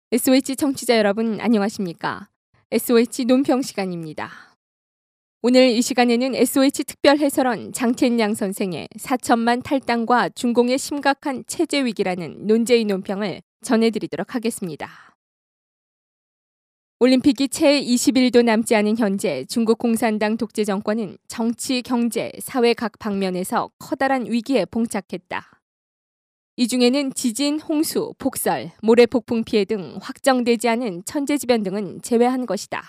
SOH 청취자 여러분 안녕하십니까? SOH 논평 시간입니다. 오늘 이 시간에는 SOH 특별 해설원 장첸양 선생의 4천만 탈당과 중공의 심각한 체제 위기라는 논제의 논평을 전해드리도록 하겠습니다. 올림픽이 채 20일도 남지 않은 현재 중국 공산당 독재 정권은 정치, 경제, 사회 각 방면에서 커다란 위기에 봉착했다. 이 중에는 지진, 홍수, 폭설, 모래폭풍 피해 등 확정되지 않은 천재지변 등은 제외한 것이다.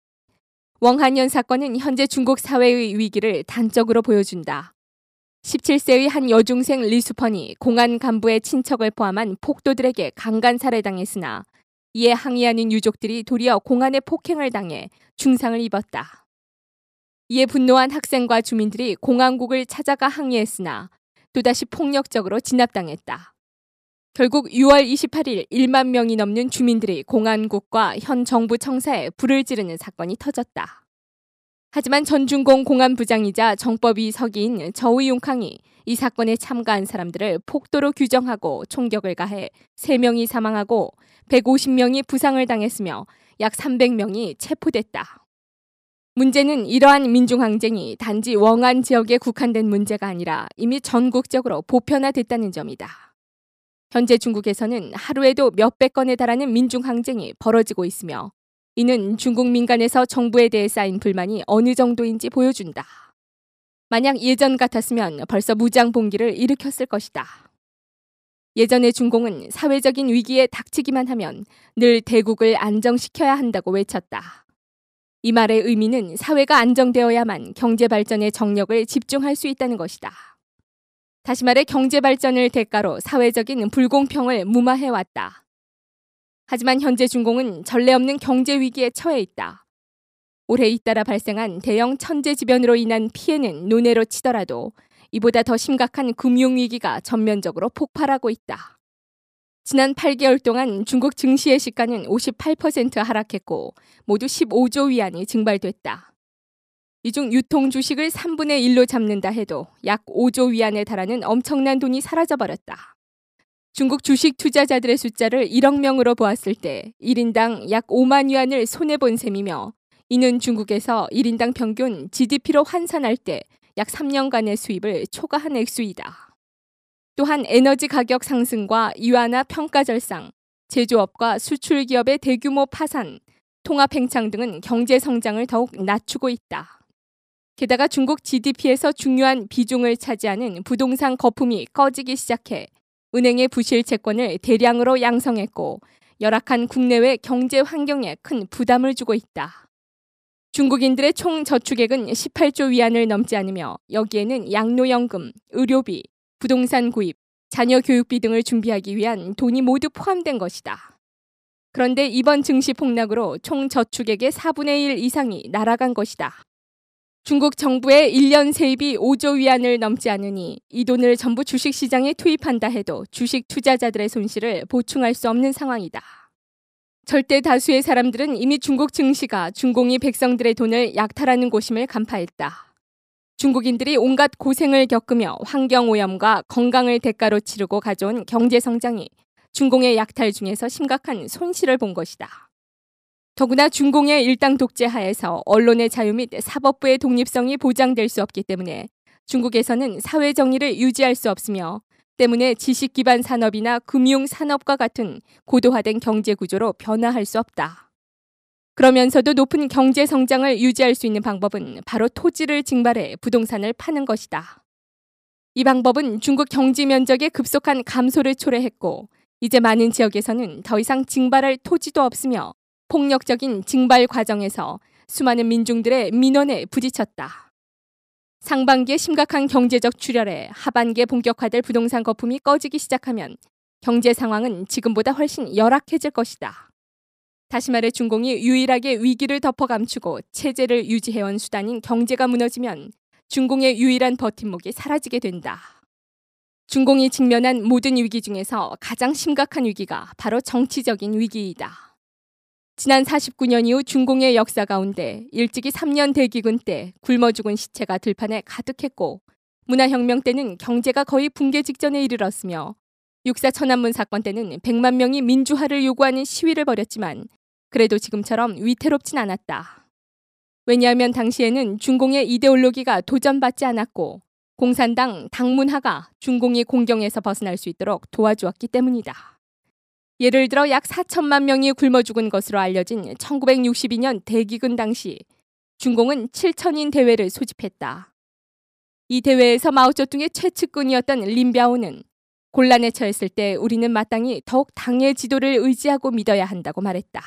웡한연 사건은 현재 중국 사회의 위기를 단적으로 보여준다. 17세의 한 여중생 리수펀이 공안 간부의 친척을 포함한 폭도들에게 강간 살해당했으나 이에 항의하는 유족들이 도리어 공안의 폭행을 당해 중상을 입었다. 이에 분노한 학생과 주민들이 공안국을 찾아가 항의했으나 또다시 폭력적으로 진압당했다. 결국 6월 28일 1만 명이 넘는 주민들이 공안국과 현 정부 청사에 불을 지르는 사건이 터졌다. 하지만 전중공 공안부장이자 정법위 서기인 저의용캉이 이 사건에 참가한 사람들을 폭도로 규정하고 총격을 가해 3명이 사망하고 150명이 부상을 당했으며 약 300명이 체포됐다. 문제는 이러한 민중항쟁이 단지 웡안 지역에 국한된 문제가 아니라 이미 전국적으로 보편화됐다는 점이다. 현재 중국에서는 하루에도 몇백 건에 달하는 민중항쟁이 벌어지고 있으며 이는 중국 민간에서 정부에 대해 쌓인 불만이 어느 정도인지 보여준다. 만약 예전 같았으면 벌써 무장봉기를 일으켰을 것이다. 예전의 중공은 사회적인 위기에 닥치기만 하면 늘 대국을 안정시켜야 한다고 외쳤다. 이 말의 의미는 사회가 안정되어야만 경제 발전에 정력을 집중할 수 있다는 것이다. 다시 말해 경제 발전을 대가로 사회적인 불공평을 무마해왔다. 하지만 현재 중공은 전례 없는 경제 위기에 처해 있다. 올해 잇따라 발생한 대형 천재지변으로 인한 피해는 논외로 치더라도 이보다 더 심각한 금융위기가 전면적으로 폭발하고 있다. 지난 8개월 동안 중국 증시의 시가는 58% 하락했고 모두 15조 위안이 증발됐다. 이 중 유통 주식을 3분의 1로 잡는다 해도 약 5조 위안에 달하는 엄청난 돈이 사라져버렸다. 중국 주식 투자자들의 숫자를 1억 명으로 보았을 때 1인당 약 5만 위안을 손해본 셈이며 이는 중국에서 1인당 평균 GDP로 환산할 때 약 3년간의 수입을 초과한 액수이다. 또한 에너지 가격 상승과 이완화 평가 절상, 제조업과 수출 기업의 대규모 파산, 통합 팽창 등은 경제 성장을 더욱 낮추고 있다. 게다가 중국 GDP에서 중요한 비중을 차지하는 부동산 거품이 꺼지기 시작해 은행의 부실 채권을 대량으로 양성했고 열악한 국내외 경제 환경에 큰 부담을 주고 있다. 중국인들의 총 저축액은 18조 위안을 넘지 않으며 여기에는 양로연금, 의료비, 부동산 구입, 자녀 교육비 등을 준비하기 위한 돈이 모두 포함된 것이다. 그런데 이번 증시 폭락으로 총 저축액의 4분의 1 이상이 날아간 것이다. 중국 정부의 1년 세입이 5조 위안을 넘지 않으니 이 돈을 전부 주식시장에 투입한다 해도 주식 투자자들의 손실을 보충할 수 없는 상황이다. 절대 다수의 사람들은 이미 중국 증시가 중공이 백성들의 돈을 약탈하는 곳임을 간파했다. 중국인들이 온갖 고생을 겪으며 환경오염과 건강을 대가로 치르고 가져온 경제성장이 중공의 약탈 중에서 심각한 손실을 본 것이다. 더구나 중공의 일당 독재 하에서 언론의 자유 및 사법부의 독립성이 보장될 수 없기 때문에 중국에서는 사회 정의를 유지할 수 없으며 때문에 지식 기반 산업이나 금융 산업과 같은 고도화된 경제 구조로 변화할 수 없다. 그러면서도 높은 경제 성장을 유지할 수 있는 방법은 바로 토지를 증발해 부동산을 파는 것이다. 이 방법은 중국 경지 면적의 급속한 감소를 초래했고 이제 많은 지역에서는 더 이상 증발할 토지도 없으며 폭력적인 증발 과정에서 수많은 민중들의 민원에 부딪혔다. 상반기에 심각한 경제적 출혈에 하반기에 본격화될 부동산 거품이 꺼지기 시작하면 경제 상황은 지금보다 훨씬 열악해질 것이다. 다시 말해 중공이 유일하게 위기를 덮어 감추고 체제를 유지해온 수단인 경제가 무너지면 중공의 유일한 버팀목이 사라지게 된다. 중공이 직면한 모든 위기 중에서 가장 심각한 위기가 바로 정치적인 위기이다. 지난 49년 이후 중공의 역사 가운데 일찍이 3년 대기근 때 굶어 죽은 시체가 들판에 가득했고 문화혁명 때는 경제가 거의 붕괴 직전에 이르렀으며 육사 천안문 사건 때는 100만 명이 민주화를 요구하는 시위를 벌였지만 그래도 지금처럼 위태롭진 않았다. 왜냐하면 당시에는 중공의 이데올로기가 도전받지 않았고 공산당 당문화가 중공의 공경에서 벗어날 수 있도록 도와주었기 때문이다. 예를 들어 약 4천만 명이 굶어 죽은 것으로 알려진 1962년 대기근 당시 중공은 7천인 대회를 소집했다. 이 대회에서 마오쩌둥의 최측근이었던 린비아오는 곤란에 처했을 때 우리는 마땅히 더욱 당의 지도를 의지하고 믿어야 한다고 말했다.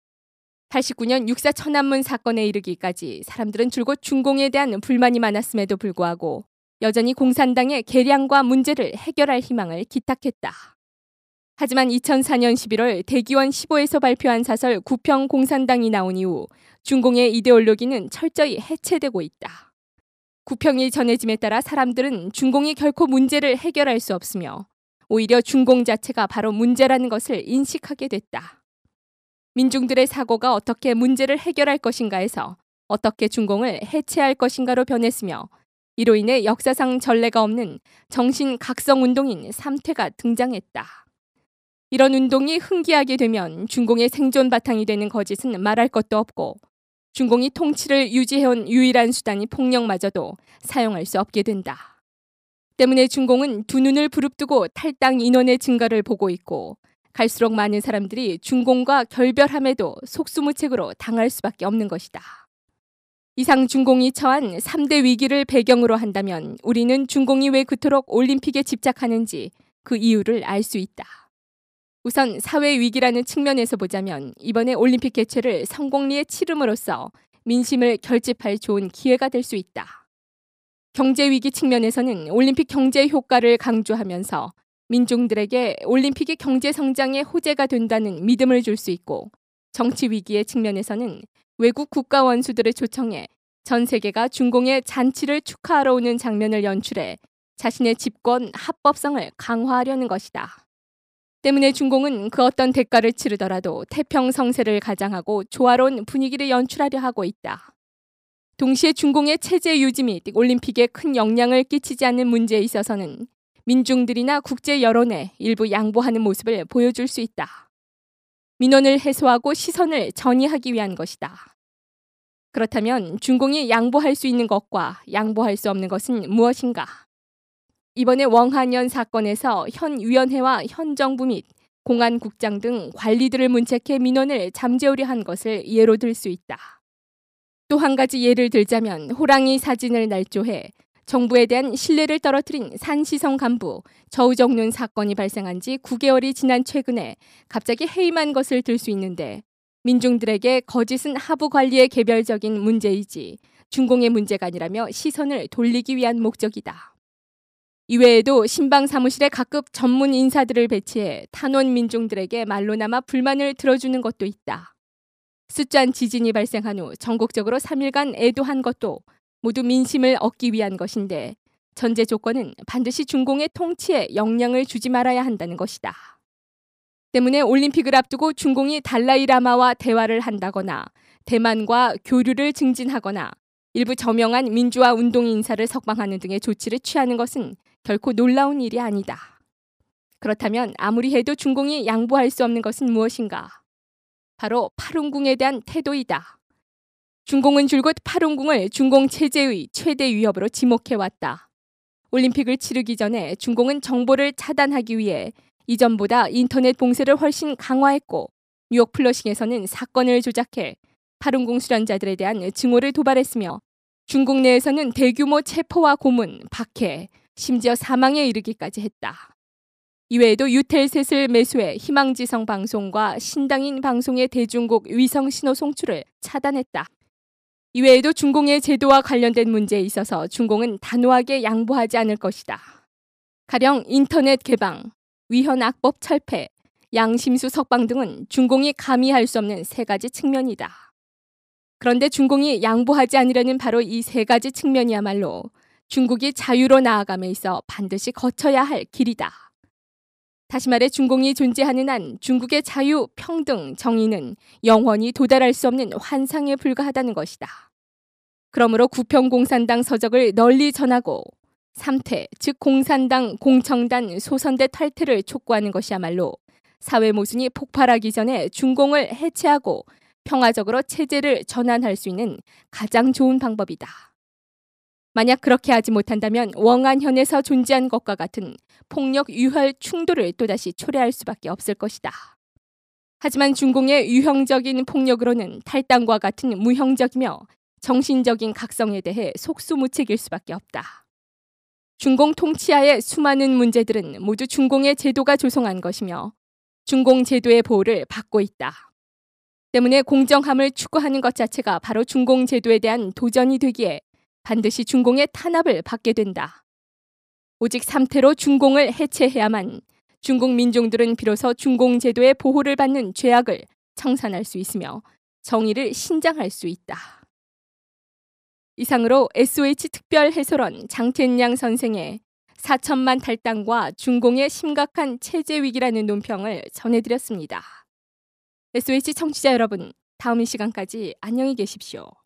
89년 육사 천안문 사건에 이르기까지 사람들은 줄곧 중공에 대한 불만이 많았음에도 불구하고 여전히 공산당의 개량과 문제를 해결할 희망을 기탁했다. 하지만 2004년 11월 대기원 15에서 발표한 사설 구평 공산당이 나온 이후 중공의 이데올로기는 철저히 해체되고 있다. 구평이 전해짐에 따라 사람들은 중공이 결코 문제를 해결할 수 없으며 오히려 중공 자체가 바로 문제라는 것을 인식하게 됐다. 민중들의 사고가 어떻게 문제를 해결할 것인가에서 어떻게 중공을 해체할 것인가로 변했으며 이로 인해 역사상 전례가 없는 정신각성운동인 3퇴가 등장했다. 이런 운동이 흥기하게 되면 중공의 생존 바탕이 되는 거짓은 말할 것도 없고 중공이 통치를 유지해온 유일한 수단이 폭력마저도 사용할 수 없게 된다. 때문에 중공은 두 눈을 부릅뜨고 탈당 인원의 증가를 보고 있고 갈수록 많은 사람들이 중공과 결별함에도 속수무책으로 당할 수밖에 없는 것이다. 이상 중공이 처한 3대 위기를 배경으로 한다면 우리는 중공이 왜 그토록 올림픽에 집착하는지 그 이유를 알 수 있다. 우선 사회 위기라는 측면에서 보자면 이번에 올림픽 개최를 성공리에 치름으로써 민심을 결집할 좋은 기회가 될 수 있다. 경제 위기 측면에서는 올림픽 경제 효과를 강조하면서 민중들에게 올림픽이 경제 성장의 호재가 된다는 믿음을 줄 수 있고 정치 위기의 측면에서는 외국 국가 원수들을 초청해 전 세계가 중공의 잔치를 축하하러 오는 장면을 연출해 자신의 집권 합법성을 강화하려는 것이다. 때문에 중공은 그 어떤 대가를 치르더라도 태평성세를 가장하고 조화로운 분위기를 연출하려 하고 있다. 동시에 중공의 체제 유지 및 올림픽에 큰 영향을 끼치지 않는 문제에 있어서는 민중들이나 국제 여론에 일부 양보하는 모습을 보여줄 수 있다. 민원을 해소하고 시선을 전이하기 위한 것이다. 그렇다면 중공이 양보할 수 있는 것과 양보할 수 없는 것은 무엇인가? 이번에 웡한연 사건에서 현 위원회와 현 정부 및 공안국장 등 관리들을 문책해 민원을 잠재우려 한 것을 예로 들 수 있다. 또 한 가지 예를 들자면 호랑이 사진을 날조해 정부에 대한 신뢰를 떨어뜨린 산시성 간부 저우정윤 사건이 발생한 지 9개월이 지난 최근에 갑자기 해임한 것을 들 수 있는데 민중들에게 거짓은 하부 관리의 개별적인 문제이지 중공의 문제가 아니라며 시선을 돌리기 위한 목적이다. 이외에도 신방 사무실에 각급 전문 인사들을 배치해 탄원 민중들에게 말로나마 불만을 들어주는 것도 있다. 숫잔 지진이 발생한 후 전국적으로 3일간 애도한 것도 모두 민심을 얻기 위한 것인데 전제 조건은 반드시 중공의 통치에 영향을 주지 말아야 한다는 것이다. 때문에 올림픽을 앞두고 중공이 달라이라마와 대화를 한다거나 대만과 교류를 증진하거나 일부 저명한 민주화 운동 인사를 석방하는 등의 조치를 취하는 것은 결코 놀라운 일이 아니다. 그렇다면 아무리 해도 중공이 양보할 수 없는 것은 무엇인가? 바로 팔운궁에 대한 태도이다. 중공은 줄곧 팔운궁을 중공 체제의 최대 위협으로 지목해왔다. 올림픽을 치르기 전에 중공은 정보를 차단하기 위해 이전보다 인터넷 봉쇄를 훨씬 강화했고 뉴욕 플러싱에서는 사건을 조작해 팔운궁 수련자들에 대한 증오를 도발했으며 중국 내에서는 대규모 체포와 고문, 박해, 심지어 사망에 이르기까지 했다. 이외에도 유텔셋을 매수해 희망지성 방송과 신당인 방송의 대중국 위성 신호 송출을 차단했다. 이외에도 중공의 제도와 관련된 문제에 있어서 중공은 단호하게 양보하지 않을 것이다. 가령 인터넷 개방, 위헌 악법 철폐, 양심수 석방 등은 중공이 감히 할 수 없는 세 가지 측면이다. 그런데 중공이 양보하지 않으려는 바로 이 세 가지 측면이야말로 중국이 자유로 나아감에 있어 반드시 거쳐야 할 길이다. 다시 말해 중공이 존재하는 한 중국의 자유, 평등, 정의는 영원히 도달할 수 없는 환상에 불과하다는 것이다. 그러므로 구평공산당 서적을 널리 전하고 3퇴, 즉 공산당, 공청단, 소선대 탈퇴를 촉구하는 것이야말로 사회 모순이 폭발하기 전에 중공을 해체하고 평화적으로 체제를 전환할 수 있는 가장 좋은 방법이다. 만약 그렇게 하지 못한다면 원안현에서 존재한 것과 같은 폭력 유혈 충돌을 또다시 초래할 수밖에 없을 것이다. 하지만 중공의 유형적인 폭력으로는 탈당과 같은 무형적이며 정신적인 각성에 대해 속수무책일 수밖에 없다. 중공 통치하의 수많은 문제들은 모두 중공의 제도가 조성한 것이며 중공 제도의 보호를 받고 있다. 때문에 공정함을 추구하는 것 자체가 바로 중공 제도에 대한 도전이 되기에 반드시 중공의 탄압을 받게 된다. 오직 3퇴로 중공을 해체해야만 중국 민중들은 비로소 중공 제도의 보호를 받는 죄악을 청산할 수 있으며 정의를 신장할 수 있다. 이상으로 SOH 특별 해설원 장텐양 선생의 4천만 탈당과 중공의 심각한 체제 위기라는 논평을 전해드렸습니다. SOH 청취자 여러분, 다음 이 시간까지 안녕히 계십시오.